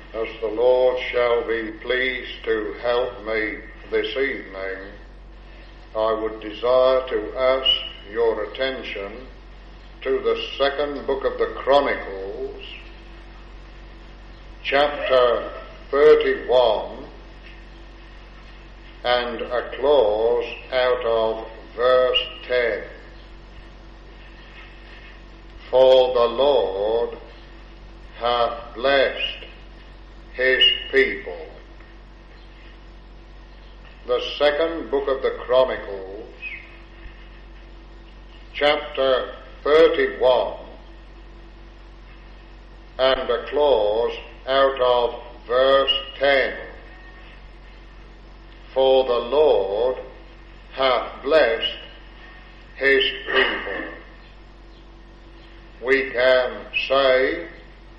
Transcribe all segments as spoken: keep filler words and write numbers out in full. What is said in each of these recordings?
As the Lord shall be pleased to help me this evening, I would desire to ask your attention to the second book of the Chronicles, chapter thirty-one, and a clause out of verse ten. For the Lord hath blessed his people. The second book of the Chronicles, chapter thirty-one, and a clause out of verse ten. For the Lord hath blessed his people. We can say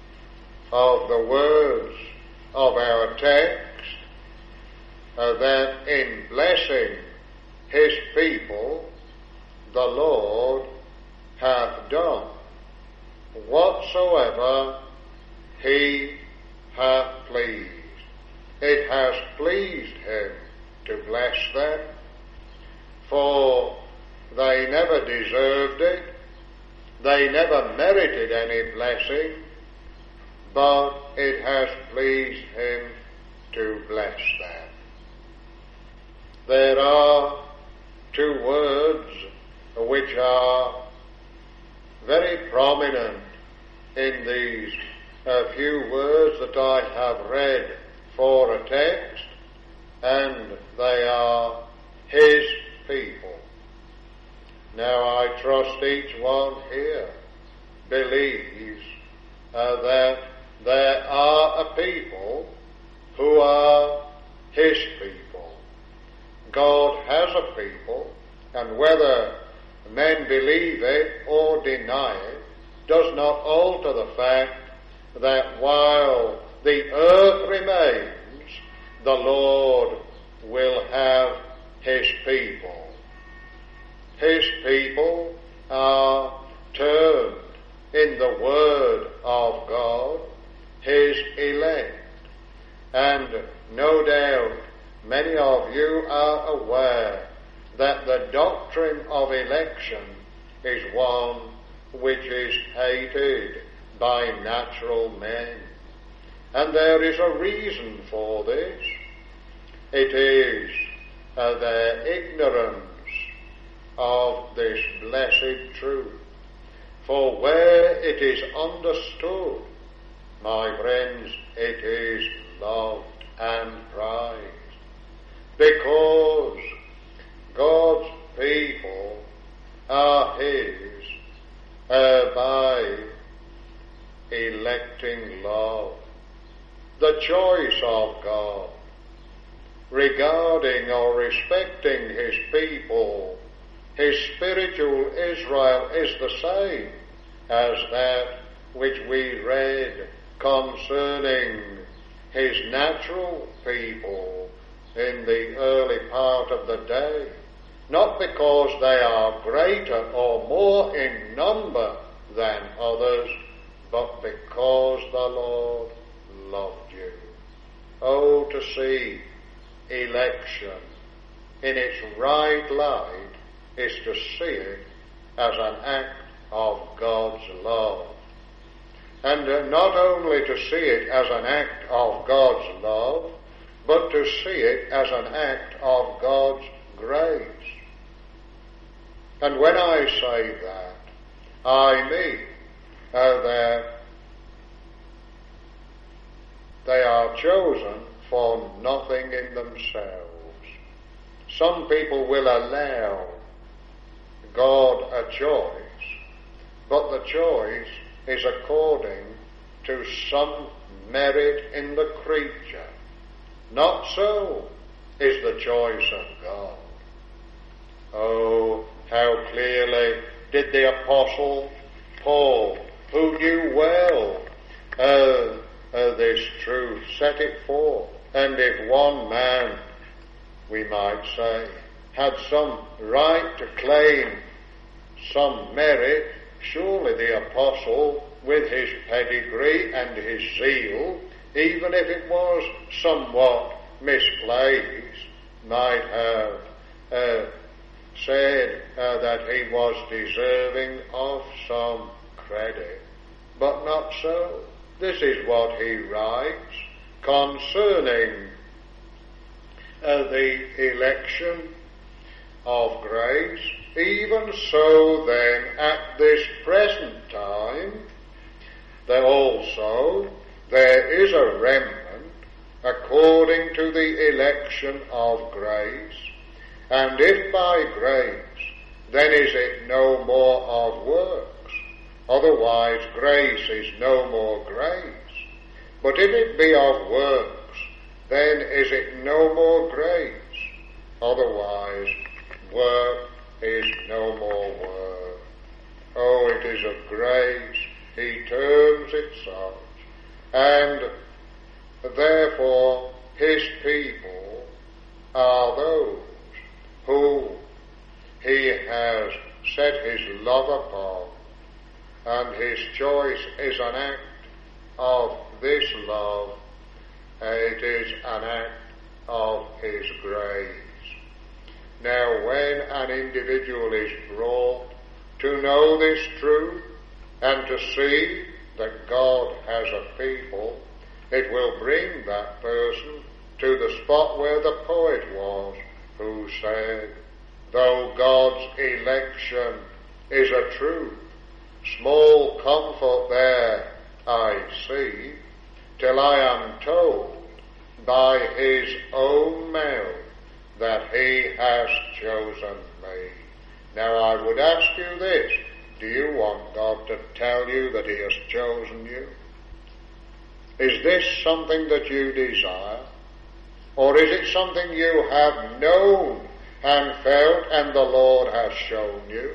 of the words of our text uh, that in blessing his people, the Lord hath done whatsoever he hath pleased. It has pleased him to bless them, for they never deserved it, they never merited any blessing, but it has pleased him to bless them. There are two words which are very prominent in these uh, few words that I have read for a text, and they are his people. Now I trust each one here believes uh, that there are a people who are his people. God has a people, and whether men believe it or deny it does not alter the fact that while the earth remains, the Lord will have his people. His people are turned in the word of God, his elect. And no doubt many of you are aware that the doctrine of election is one which is hated by natural men. And there is a reason for this. It is uh, their ignorance of this blessed truth. For where it is understood, my friends, it is loved and prized, because God's people are his uh, by electing love. The choice of God regarding or respecting his people, his spiritual Israel, is the same as that which we read concerning his natural people in the early part of the day, not because they are greater or more in number than others, but because the Lord loved you. Oh, to see election in its right light is to see it as an act of God's love. And uh, not only to see it as an act of God's love, but to see it as an act of God's grace. And when I say that, I mean uh, that they are chosen for nothing in themselves. Some people will allow God a choice, but the choice is according to some merit in the creature. Not so is the choice of God. Oh, how clearly did the Apostle Paul, who knew well uh, uh, this truth, set it forth. And if one man, we might say, had some right to claim some merit, surely the apostle, with his pedigree and his zeal, even if it was somewhat misplaced, might have uh, said uh, that he was deserving of some credit. But not so. This is what he writes concerning uh, the election of grace. Even so then, at this present time, there also there is a remnant according to the election of grace. And if by grace, then is it no more of works. Otherwise grace is no more grace. But if it be of works, then is it no more grace. Otherwise work is no more work. Oh, it is of grace he terms it such. And therefore his people are those who he has set his love upon, and his choice is an act of this love. It is an act of his grace. Now, when an individual is brought to know this truth and to see that God has a people, it will bring that person to the spot where the poet was, who said, though God's election is a truth, small comfort there I see, till I am told by his own mouth that he has chosen me. Now I would ask you this, do you want God to tell you that he has chosen you? Is this something that you desire? Or is it something you have known and felt and the Lord has shown you?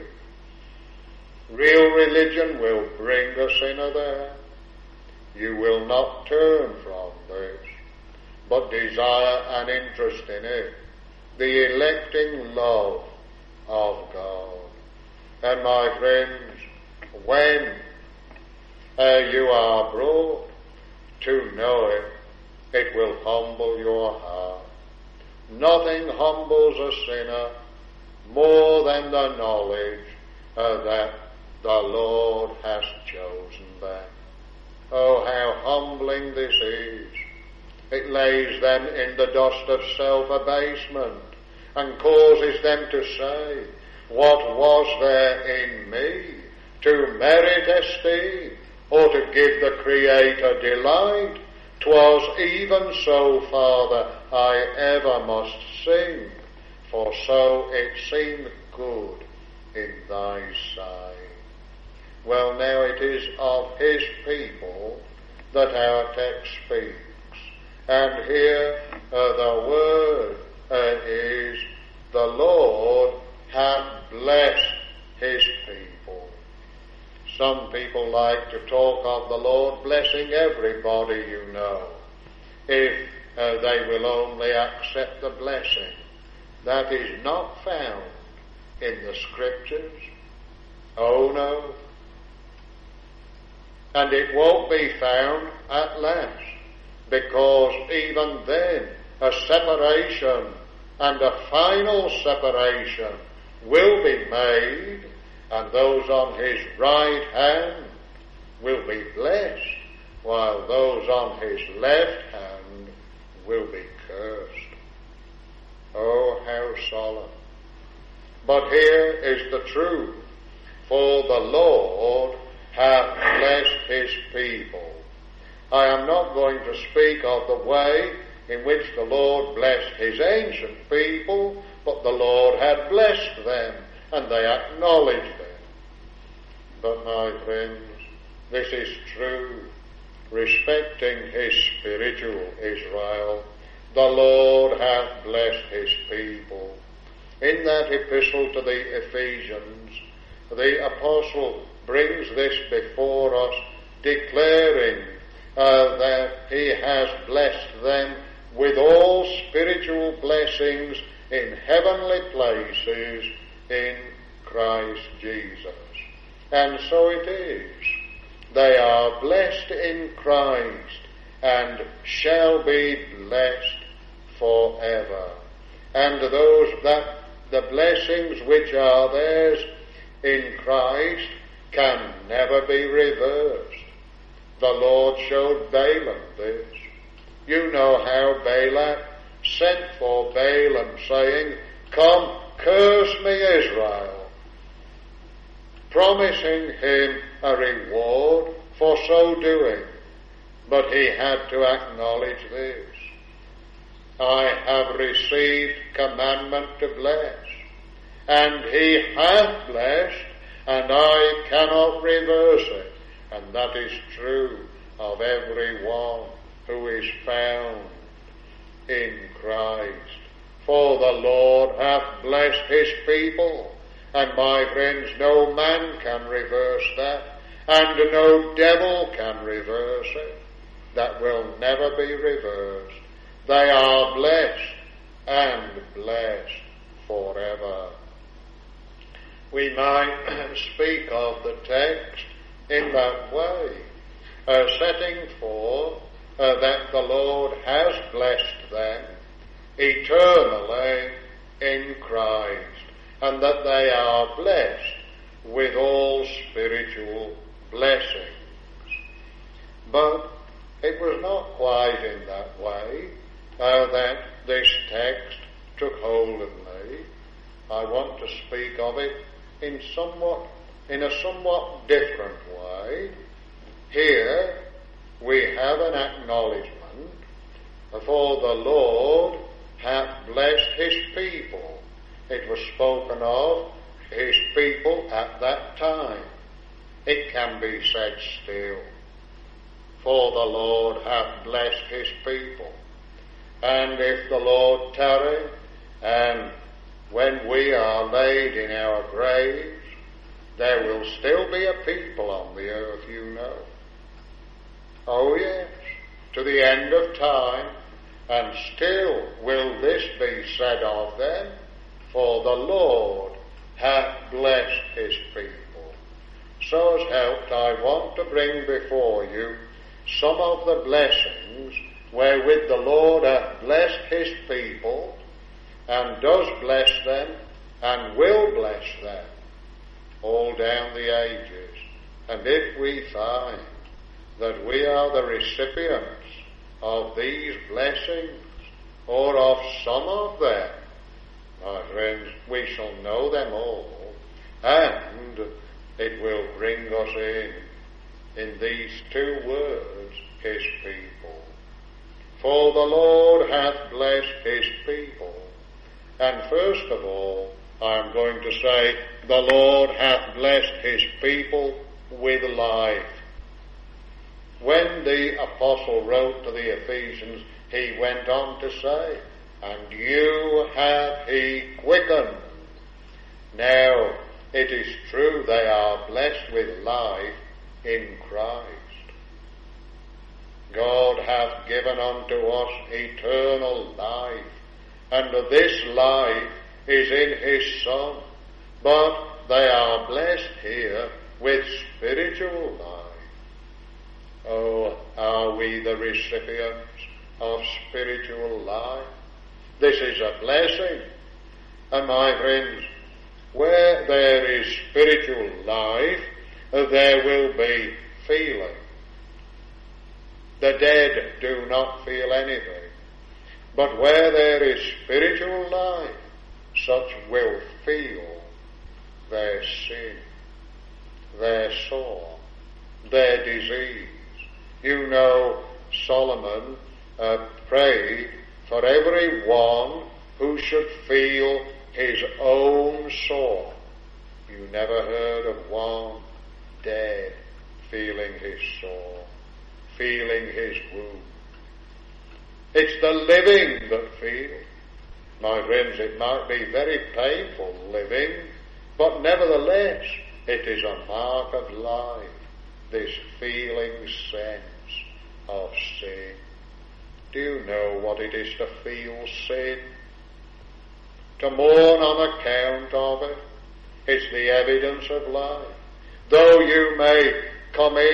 Real religion will bring the sinner there. You will not turn from this, but desire and interest in it. The electing love of God. And my friends, when uh, you are brought to know it, it will humble your heart. Nothing humbles a sinner more than the knowledge uh, that the Lord has chosen them. Oh, how humbling this is. It lays them in the dust of self-abasement and causes them to say, what was there in me to merit esteem or to give the Creator delight? 'Twas even so, Father, I ever must sing, for so it seemed good in thy sight. Well, now it is of his people that our text speaks. And here uh, the word uh, is, the Lord hath blessed his people. Some people like to talk of the Lord blessing everybody you know, if uh, they will only accept the blessing. That is not found in the Scriptures. Oh no. And it won't be found at last, because even then a separation and a final separation will be made, and those on his right hand will be blessed, while those on his left hand will be cursed. Oh, how solemn. But here is the truth. For the Lord hath blessed his people. I am not going to speak of the way in which the Lord blessed his ancient people, but the Lord had blessed them, and they acknowledged them. But my friends, this is true respecting his spiritual Israel. The Lord hath blessed his people. In that epistle to the Ephesians, the apostle brings this before us, declaring uh, that he has blessed them with all spiritual blessings in heavenly places in Christ Jesus. And so it is. They are blessed in Christ, and shall be blessed forever. And those that the blessings which are theirs in Christ can never be reversed. The Lord showed Balaam this. You know how Balak sent for Balaam, saying, "Come, curse me, Israel," promising him a reward for so doing. But he had to acknowledge this: I have received commandment to bless, and he hath blessed, and I cannot reverse it. And that is true of every one who is found in Christ. For the Lord hath blessed his people, and my friends, no man can reverse that, and no devil can reverse it. That will never be reversed. They are blessed, and blessed forever. We might speak of the text in that way, uh, setting forth uh, that the Lord has blessed them eternally in Christ, and that they are blessed with all spiritual blessings. But it was not quite in that way uh, that this text took hold of me. I want to speak of it in somewhat, in a somewhat different way. Here we have an acknowledgement, for the Lord hath blessed his people. It was spoken of his people at that time. It can be said still, for the Lord hath blessed his people. And if the Lord tarry, and when we are laid in our graves, there will still be a people on the earth, you know. Oh yes, to the end of time, and still will this be said of them, for the Lord hath blessed his people. So as helped, I want to bring before you some of the blessings wherewith the Lord hath blessed his people, and does bless them, and will bless them, all down the ages. And if we find that we are the recipients of these blessings, or of some of them, my friends, we shall know them all, and it will bring us in, in these two words, his people. For the Lord hath blessed his people. And first of all, I am going to say, the Lord hath blessed his people with life. When the apostle wrote to the Ephesians, he went on to say, and you hath he quickened. Now, it is true they are blessed with life in Christ. God hath given unto us eternal life, and this life is in his Son. But they are blessed here with spiritual life. Oh, are we the recipients of spiritual life? This is a blessing. And my friends, where there is spiritual life, there will be feeling. The dead do not feel anything. But where there is spiritual life, such will feel their sin, their sore, their disease. You know, Solomon uh, prayed for every one who should feel his own sore. You never heard of one dead feeling his sore, feeling his wound. It's the living that feel. My friends, it might be very painful living, but nevertheless, it is a mark of life, this feeling sense of sin. Do you know what it is to feel sin? To mourn on account of it. It's the evidence of life. Though you may come in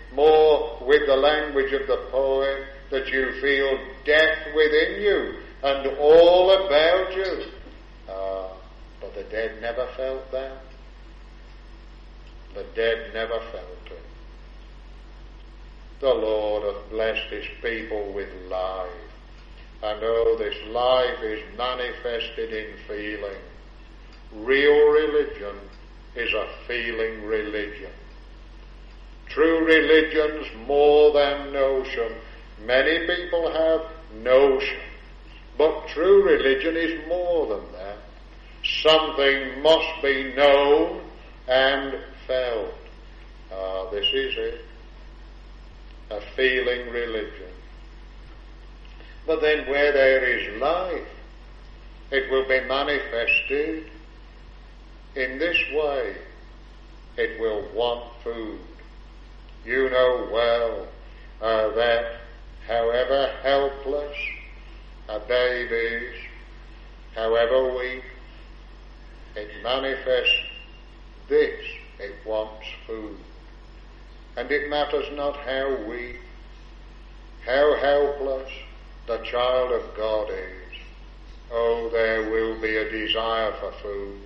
more with the language of the poet, that you feel death within you and all about you. Ah, but the dead never felt that. The dead never felt it. The Lord hath blessed his people with life. And oh, this life is manifested in feeling. Real religion is a feeling religion. True religion's more than notion. Many people have notion, but true religion is more than that. Something must be known and felt. Ah, this is it. A feeling religion. But then where there is life, it will be manifested in this way. It will want food. You know well uh, that however helpless a baby is, however weak, it manifests this. It wants food. And it matters not how weak, how helpless the child of God is. Oh, there will be a desire for food.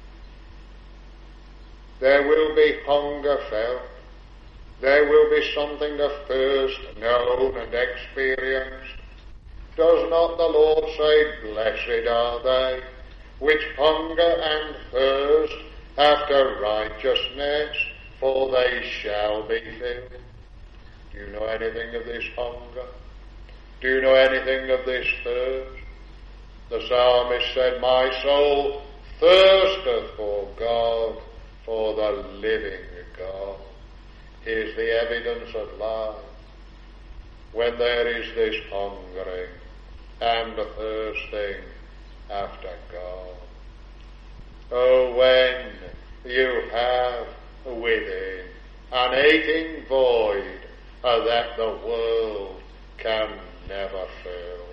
There will be hunger felt. There will be something of thirst known and experienced. Does not the Lord say, blessed are they which hunger and thirst after righteousness, for they shall be filled? Do you know anything of this hunger? Do you know anything of this thirst? The psalmist said, my soul thirsteth for God, for the living God. Here's the evidence of life. When there is this hungering and thirsting after God. Oh, when you have within an aching void uh, that the world can never fill.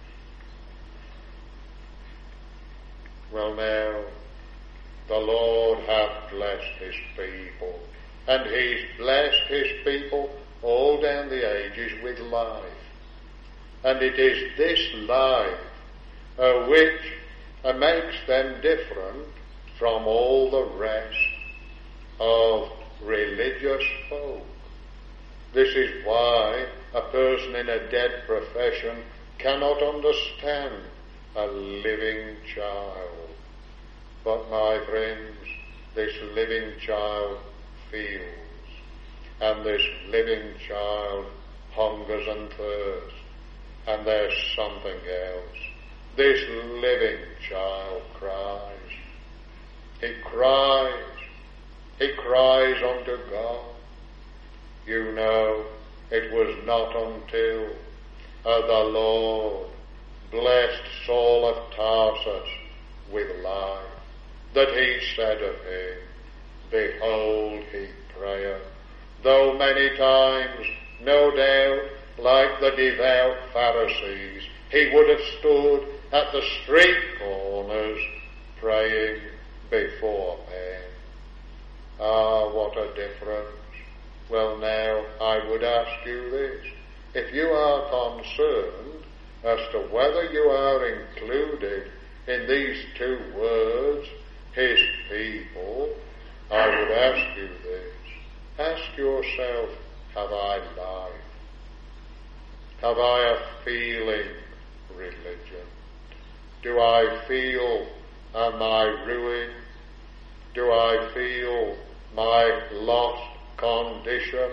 Well now, the Lord hath blessed his people, and he's blessed his people all down the ages with life. And it is this life uh, which uh, makes them different from all the rest of religious folk. This is why a person in a dead profession cannot understand a living child. But my friends, this living child feels, and this living child hungers and thirsts, and there's something else. This living child cries. He cries. He cries unto God. You know, it was not until uh, the Lord blessed Saul of Tarsus with life that he said of him, behold, he prayeth. Though many times, no doubt, like the devout Pharisees, he would have stood at the street corners praying before men. Ah, what a difference. Well now, I would ask you this. If you are concerned as to whether you are included in these two words, his people, I would ask you this. Ask yourself, have I life? Have I a feeling religion? Do I feel uh, my ruin? Do I feel my lost condition?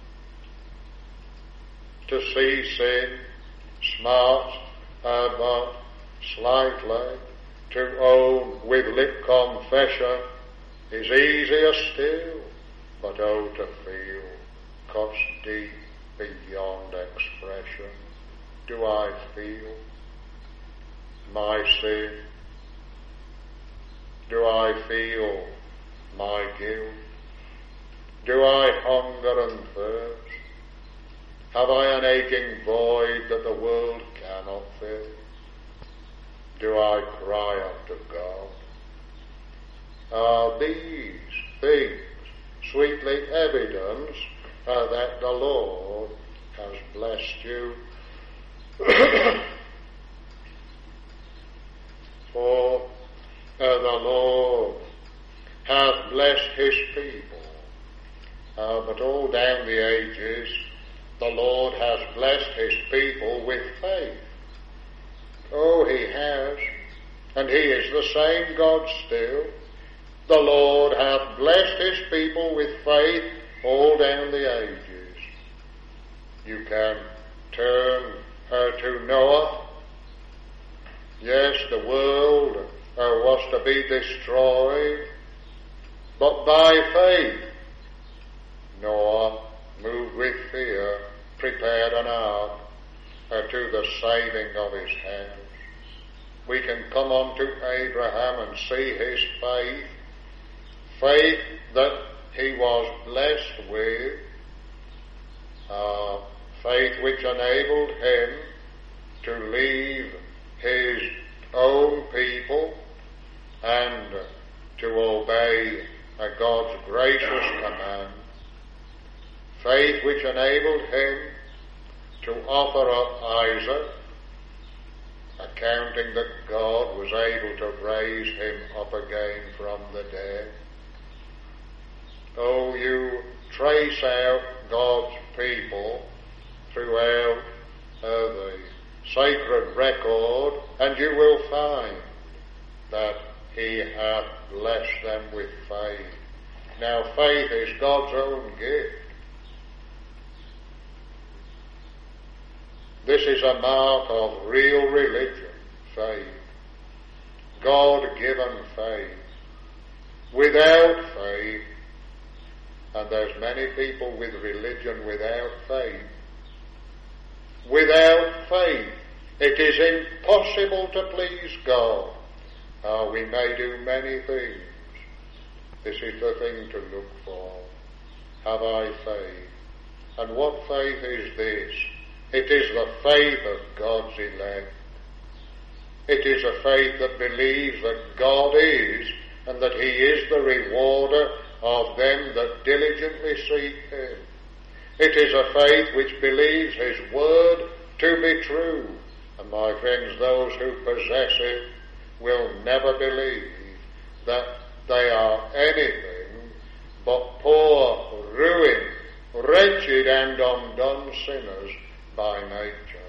To see sin smarts uh, but slightly, to own with lip confession is easier still, but oh, to feel cuts deep beyond expression. Do I feel my sin? Do I feel my guilt? Do I hunger and thirst? Have I an aching void that the world cannot fill? Do I cry unto God? Are these things sweetly evidenced uh, that the Lord has blessed you. For uh, the Lord hath blessed his people. Uh, but all down the ages, the Lord has blessed his people with faith. Oh, he has. And he is the same God still. The Lord hath blessed his people with faith all down the ages. You can turn uh, to Noah. Yes, the world uh, was to be destroyed, but by faith Noah, moved with fear, prepared an ark uh, to the saving of his house. We can come on to Abraham and see his faith, faith that he was blessed with, uh, faith which enabled him to leave his own people and to obey uh, God's gracious command, faith which enabled him to offer up Isaac, accounting that God was able to raise him up again from the dead. Oh, you trace out God's people throughout uh, the sacred record, and you will find that he hath blessed them with faith. Now, faith is God's own gift. This is a mark of real religion, faith. God-given faith. Without faith, and there's many people with religion without faith, without faith, it is impossible to please God. Uh, we may do many things. This is the thing to look for. Have I faith? And what faith is this? It is the faith of God's elect. It is a faith that believes that God is, and that he is the rewarder of them that diligently seek him. It is a faith which believes his word to be true. And my friends, those who possess it will never believe that they are anything but poor, ruined, wretched and undone sinners by nature.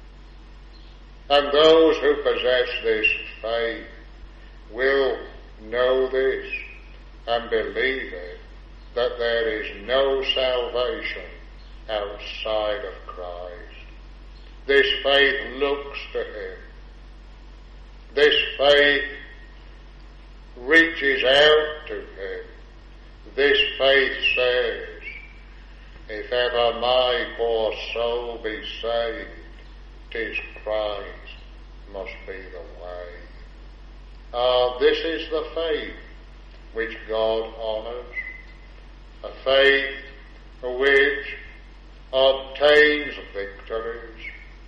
And those who possess this faith will know this and believe it, that there is no salvation outside of Christ. This faith looks to him. This faith reaches out to him. This faith says, if ever my poor soul be saved, 'tis Christ must be the way. Ah, this is the faith which God honours, a faith which obtains victories.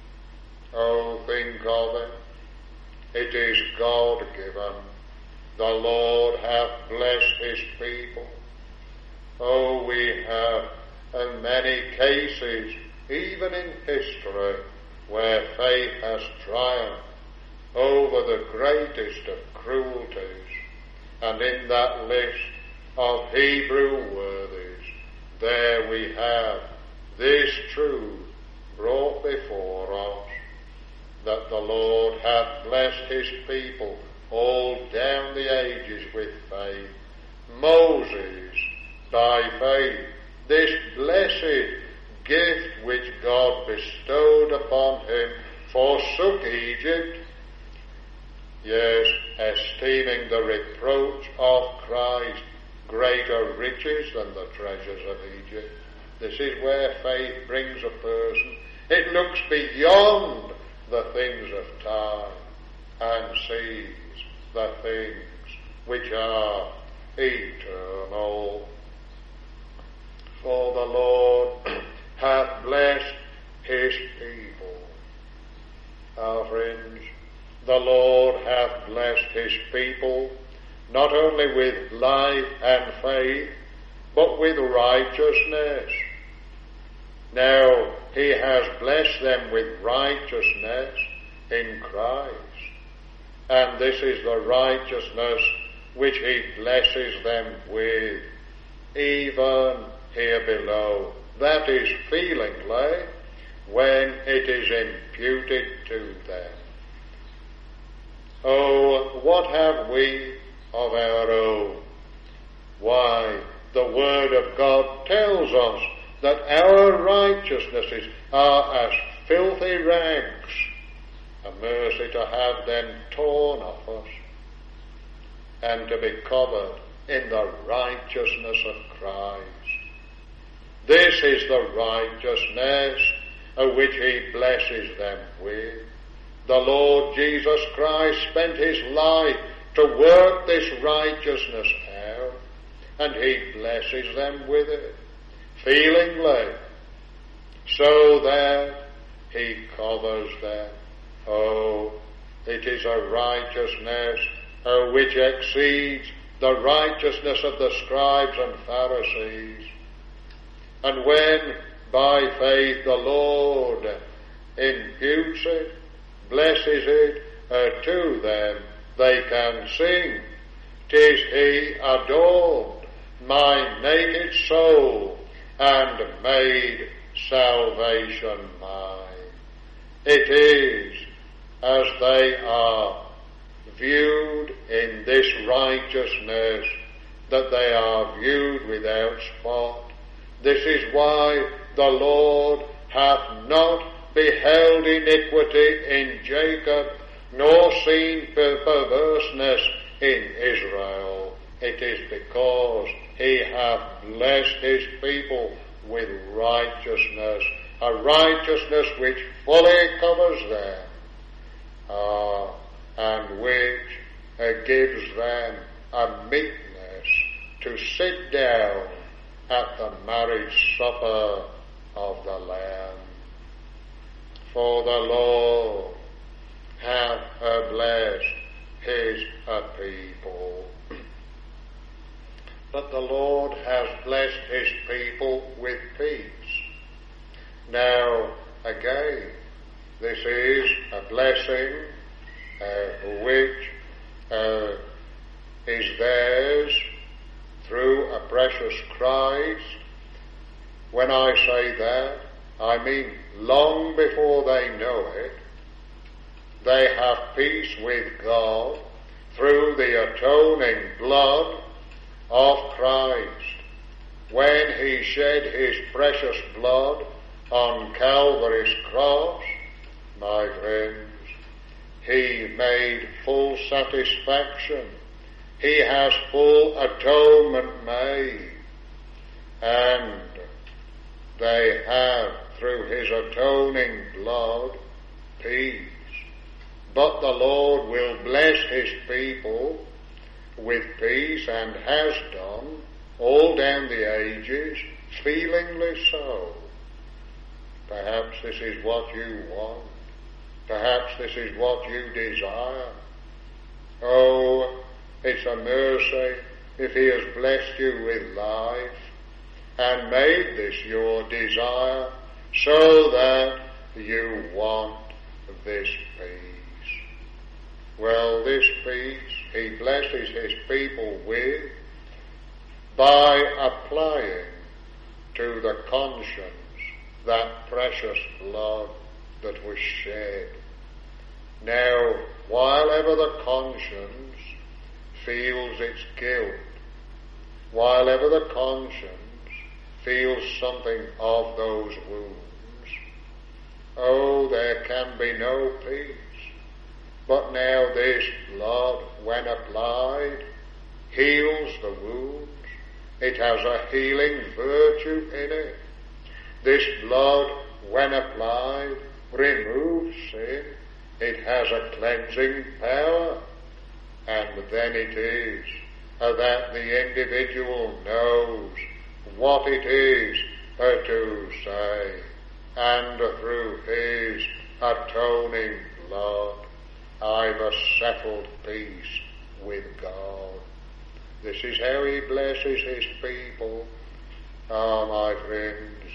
Oh, think of it. It is God-given. The Lord hath blessed his people. Oh, we have in many cases, even in history, where faith has triumphed over the greatest of cruelties. And in that list of Hebrew worthies, there we have this truth brought before us, that the Lord hath blessed his people all down the ages with faith. Moses, by faith, this blessed gift which God bestowed upon him, forsook Egypt, yes, esteeming the reproach of Christ greater riches than the treasures of Egypt. This is where faith brings a person. It looks beyond the things of time and sees the things which are eternal. For the Lord hath blessed his people. Our friends, the Lord hath blessed his people not only with life and faith, but with righteousness. Now he has blessed them with righteousness in Christ. And this is the righteousness which he blesses them with, even here below. That is feelingly, when it is imputed to them. Oh, what have we of our own? Why, the Word of God tells us that our righteousnesses are as filthy rags. A mercy to have them torn off us and to be covered in the righteousness of Christ. This is the righteousness of which he blesses them with. The Lord Jesus Christ spent his life to work this righteousness out, and he blesses them with it, feelingly, so that he covers them. Oh, it is a righteousness uh, which exceeds the righteousness of the scribes and Pharisees. And when by faith the Lord imputes it, blesses it uh, to them, they can sing, "'Tis he adorned my naked soul and made salvation mine." It is as they are viewed in this righteousness that they are viewed without spot. This is why the Lord hath not beheld iniquity in Jacob, nor seen perverseness in Israel. It is because he hath blessed his people with righteousness, a righteousness which fully covers them, uh, and which uh, gives them a meekness to sit down at the marriage supper of the Lamb. For the Lord hath uh, blessed his uh, people. But the Lord has blessed his people with peace. Now, again, this is a blessing uh, which uh, is theirs through a precious Christ. When I say that, I mean long before they know it, they have peace with God through the atoning blood of Christ. When he shed his precious blood on Calvary's cross, my friends, he made full satisfaction. He has full atonement made, and they have, through his atoning blood, peace. But the Lord will bless his people with peace, and has done, all down the ages, feelingly so. Perhaps this is what you want. Perhaps this is what you desire. Oh, it's a mercy if he has blessed you with life and made this your desire, so that you want this peace. Well, this peace he blesses his people with by applying to the conscience that precious blood that was shed. Now, while ever the conscience feels its guilt, while ever the conscience feels something of those wounds, oh, there can be no peace. But now this blood, when applied, heals the wounds. It has a healing virtue in it. This blood, when applied, removes sin. It has a cleansing power. And then it is uh, that the individual knows what it is uh, to say. And uh, through his atoning blood, I've a settled peace with God. This is how he blesses his people. Ah, my friends,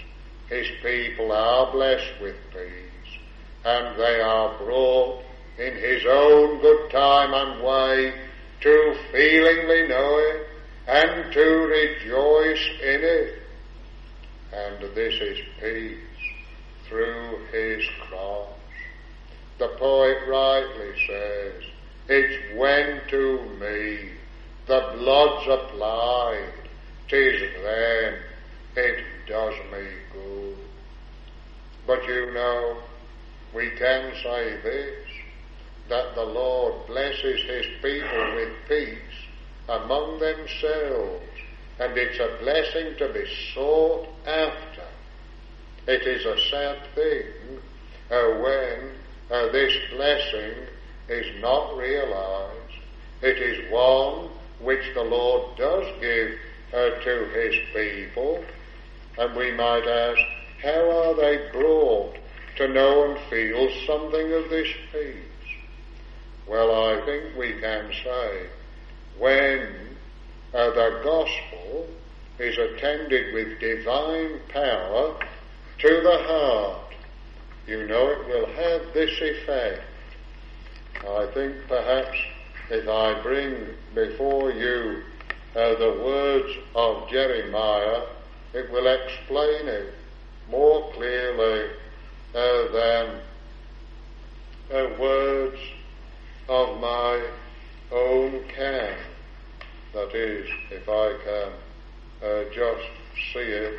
his people are blessed with peace, and they are brought in his own good time and way to feelingly know it and to rejoice in it. And this is peace through his cross. The poet rightly says, it's when to me the blood's applied, 'tis then it does me good. But you know, we can say this, that the Lord blesses his people with peace among themselves, and it's a blessing to be sought after. It is a sad thing uh, when uh, this blessing is not realized. It is one which the Lord does give uh, to his people, and we might ask, how are they brought to know and feel something of this peace? Well, I think we can say, when uh, the gospel is attended with divine power to the heart, you know it will have this effect. I think perhaps if I bring before you uh, the words of Jeremiah, it will explain it more clearly uh, than uh, words of my own can. That is, if I can uh, just see it.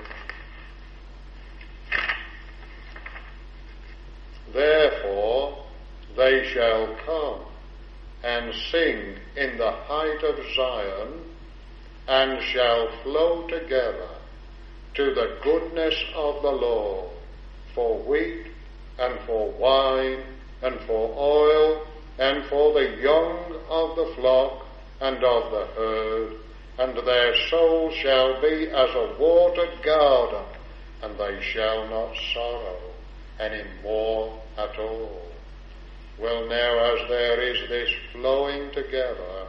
Therefore they shall come and sing in the height of Zion, and shall flow together to the goodness of the Lord, for wheat and for wine and for oil and for the young of the flock and of the herd, and their soul shall be as a watered garden, and they shall not sorrow any more at all. Well, now, as there is this flowing together,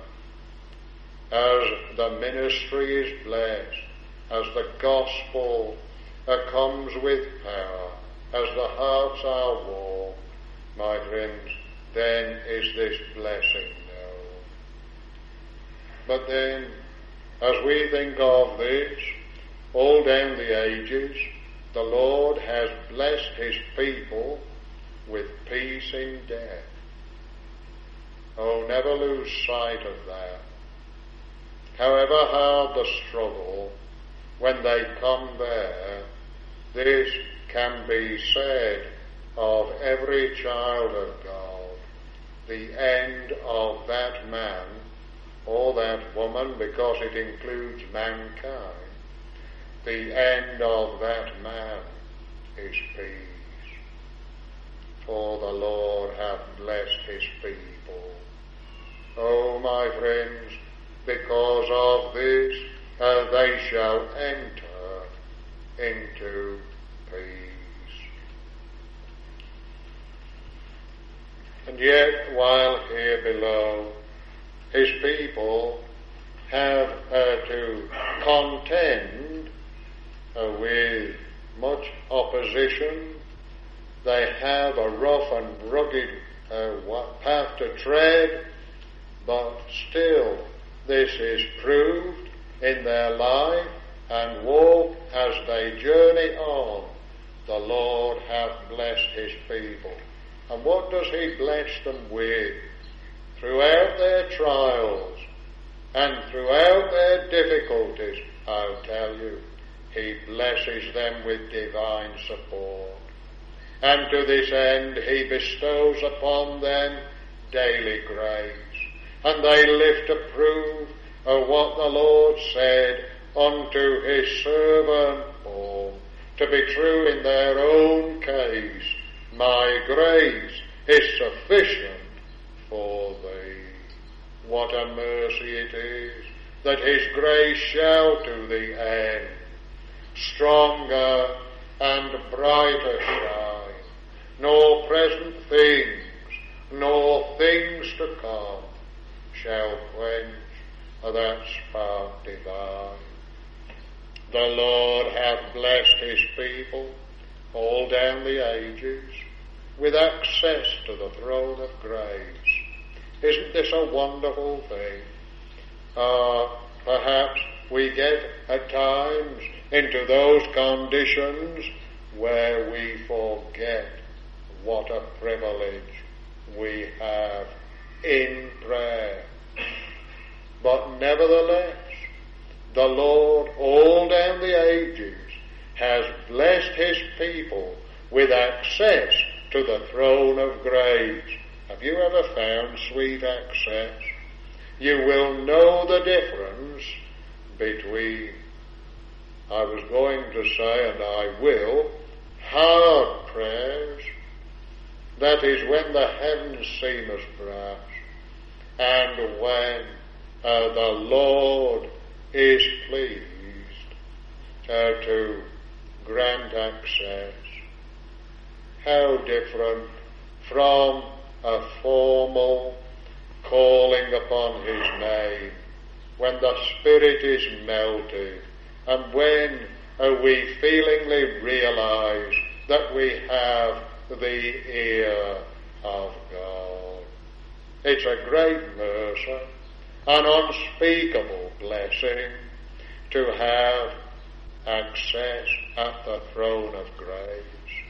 as the ministry is blessed, as the gospel uh, comes with power, as the hearts are warm, my friends, then is this blessing known. But then, as we think of this, all down the ages, the Lord has blessed his people with peace in death. Oh, never lose sight of that. However hard the struggle, when they come there, this can be said of every child of God, the end of that man or that woman, because it includes mankind, the end of that man is peace. For the Lord hath blessed his people. Oh, my friends, because of this, uh, they shall enter into peace. And yet, while here below, his people have uh, to contend uh, with much opposition. They have a rough and rugged uh, path to tread, but still this is proved in their life and walk as they journey on. The Lord hath blessed his people. And what does he bless them with? Throughout their trials and throughout their difficulties, I'll tell you, he blesses them with divine support. And to this end he bestows upon them daily grace. And they live to prove of what the Lord said unto his servant Paul, to be true in their own case, my grace is sufficient for thee. What a mercy it is that his grace shall to the end stronger and brighter shine, nor present things, nor things to come shall quench that spark divine. The Lord hath blessed his people all down the ages, with access to the throne of grace. Isn't this a wonderful thing? Uh, perhaps we get at times into those conditions where we forget what a privilege we have in prayer. But nevertheless, the Lord all down the ages has blessed his people with access to the throne of grace. Have you ever found sweet access? You will know the difference between, I was going to say, and I will, hard prayers, that is when the heavens seem as brass, and when uh, the Lord is pleased uh, to grant access. How different from a formal calling upon his name, when the Spirit is melted, and when uh, we feelingly realize that we have the ear of God. It's a great mercy, an unspeakable blessing to have access at the throne of grace.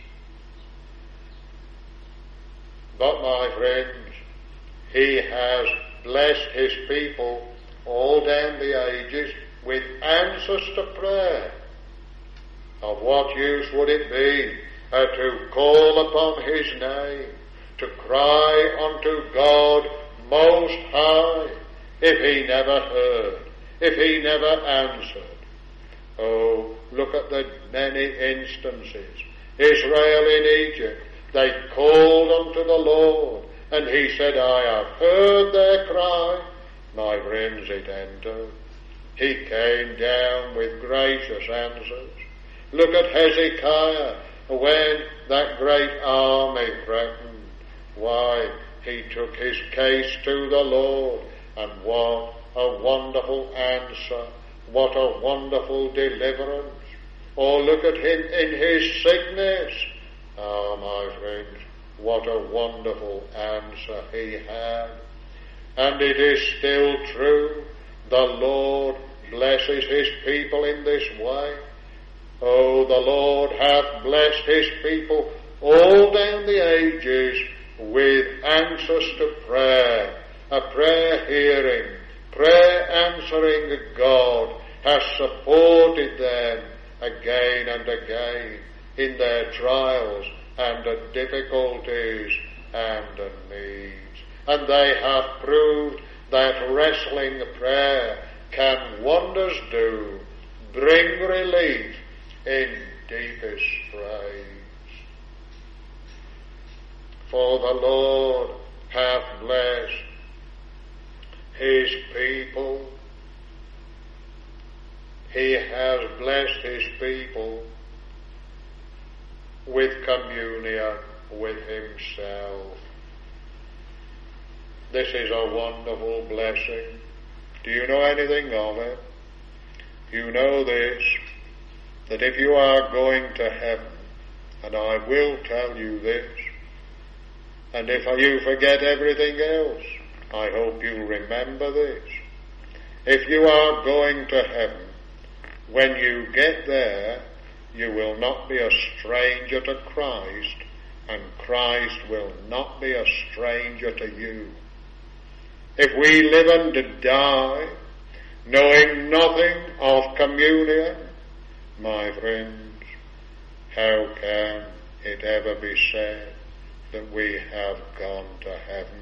But my friends, he has blessed his people all down the ages with answers to prayer. Of what use would it be uh, to call upon his name, to cry unto God Most High, if he never heard, if he never answered? Oh, look at the many instances. Israel in Egypt, they called unto the Lord, and he said, I have heard their cry. My friends, it entered. He came down with gracious answers. Look at Hezekiah, when that great army threatened. Why, he took his case to the Lord, and what a wonderful answer, what a wonderful deliverance. Oh, look at him in his sickness. Ah, my friends, what a wonderful answer he had. And it is still true. The Lord blesses his people in this way. Oh, the Lord hath blessed his people all down the ages with answers to prayer, a prayer hearing, prayer answering God has supported them again and again in their trials and difficulties and needs. And they have proved that wrestling prayer can wonders do, bring relief in deepest straits. For the Lord hath blessed his people. He has blessed his people with communion with himself. This is a wonderful blessing. Do you know anything of it? You know this, that if you are going to heaven, and I will tell you this, and if you forget everything else, I hope you remember this. If you are going to heaven, when you get there, you will not be a stranger to Christ, and Christ will not be a stranger to you. If we live and die, knowing nothing of communion, my friends, how can it ever be said that we have gone to heaven?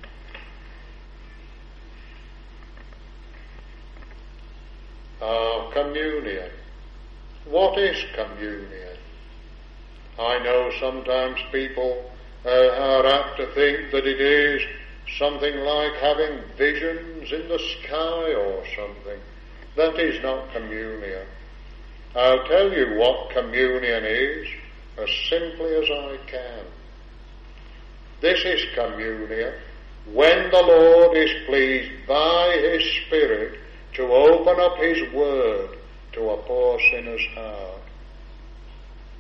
Ah, communion. What is communion? I know sometimes people uh, are apt to think that it is something like having visions in the sky or something. That is not communion. I'll tell you what communion is as simply as I can. This is communion when the Lord is pleased by his Spirit to open up his word to a poor sinner's heart.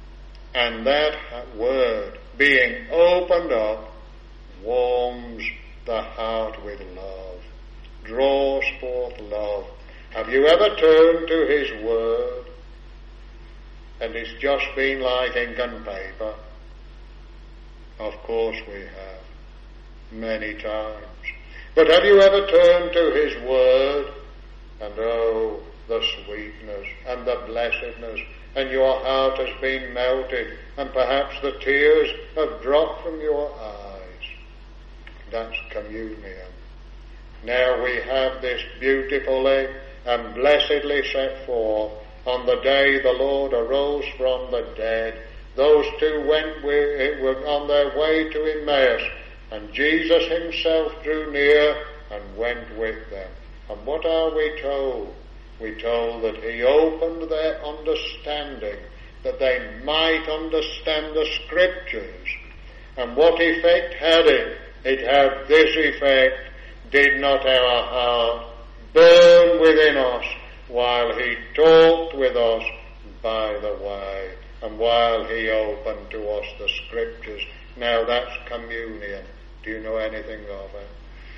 And that word, being opened up, warms the heart with love, draws forth love. Have you ever turned to his word and it's just been like ink and paper? Of course we have, many times. But have you ever turned to his word and oh, the sweetness and the blessedness, and your heart has been melted and perhaps the tears have dropped from your eyes? That's communion. Now we have this beautifully and blessedly set forth on the day the Lord arose from the dead. Those two went with, were on their way to Emmaus, and Jesus himself drew near and went with them. And what are we told? We're told that he opened their understanding, that they might understand the Scriptures. And what effect had it? It had this effect: did not our heart burn within us while he talked with us by the way, and while he opened to us the Scriptures? Now that's communion. Do you know anything of it?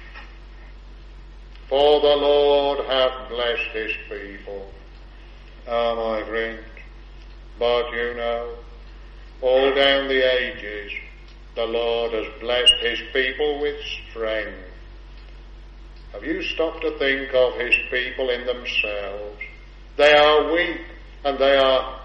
For the Lord hath blessed his people. Ah, my friends, but you know, all down the ages, the Lord has blessed his people with strength. Have you stopped to think of his people in themselves? They are weak and they are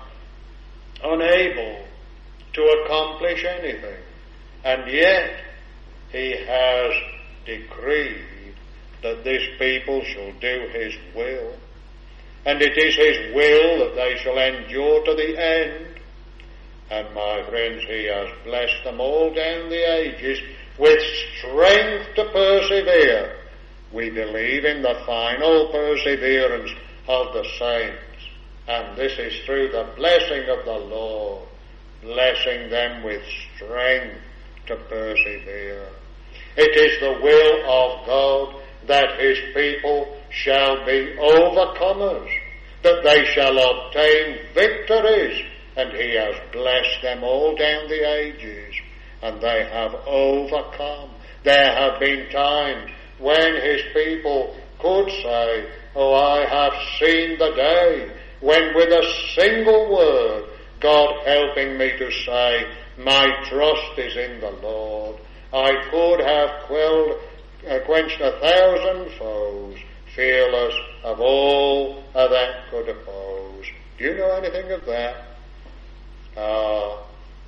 unable to accomplish anything. And yet he has decreed that this people shall do his will. And it is his will that they shall endure to the end. And my friends, he has blessed them all down the ages with strength to persevere. We believe in the final perseverance of the saints, and this is through the blessing of the Lord, blessing them with strength to persevere. It is the will of God that his people shall be overcomers, that they shall obtain victories, and he has blessed them all down the ages, and they have overcome. There have been times when his people could say, oh, I have seen the day when with a single word, God helping me to say, my trust is in the Lord, I could have quelled, uh, quenched a thousand foes, fearless of all uh, that could oppose. Do you know anything of that? Ah, uh,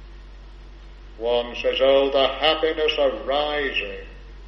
one says, oh, the happiness arising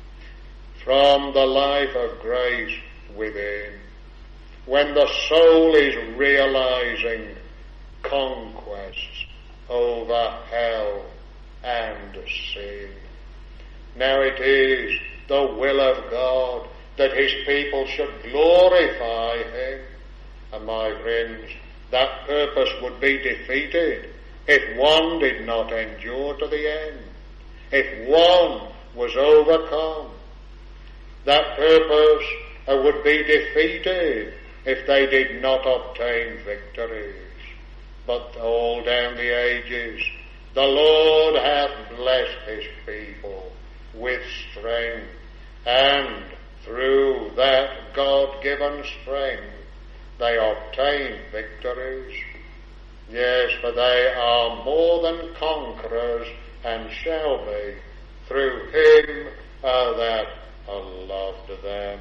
from the life of grace within, when the soul is realizing conquests over hell and sin. Now it is the will of God that his people should glorify him. And my friends, that purpose would be defeated if one did not endure to the end, if one was overcome. That purpose uh, would be defeated if they did not obtain victories. But all down the ages, the Lord hath blessed his people with strength, and through that God-given strength, they obtain victories. Yes, for they are more than conquerors, and shall be, through him uh, that loved them.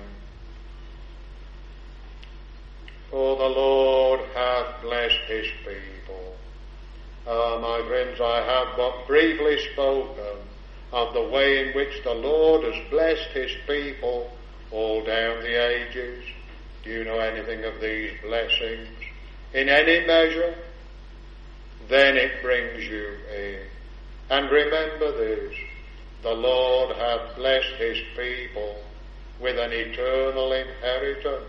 For the Lord hath blessed his people. Ah, my friends, I have but briefly spoken of the way in which the Lord has blessed his people all down the ages. Do you know anything of these blessings? In any measure, then it brings you in. And remember this, the Lord hath blessed his people with an eternal inheritance.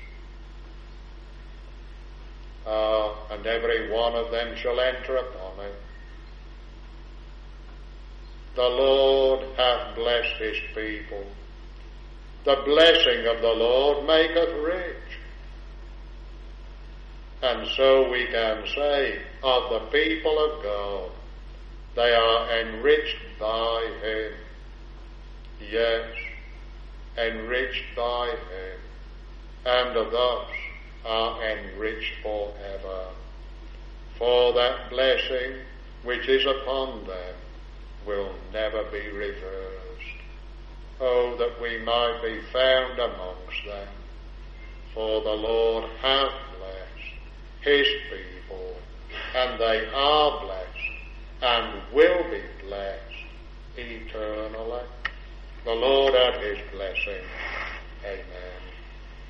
Uh, and every one of them shall enter upon it. The Lord hath blessed his people. The blessing of the Lord maketh rich. And so we can say of the people of God, They are enriched by him. Yes, enriched by him, and thus are enriched forever. For that blessing which is upon them will never be reversed. Oh, that we might be found amongst them. For the Lord hath blessed his people, and they are blessed, and will be blessed eternally. The Lord add his blessing. Amen.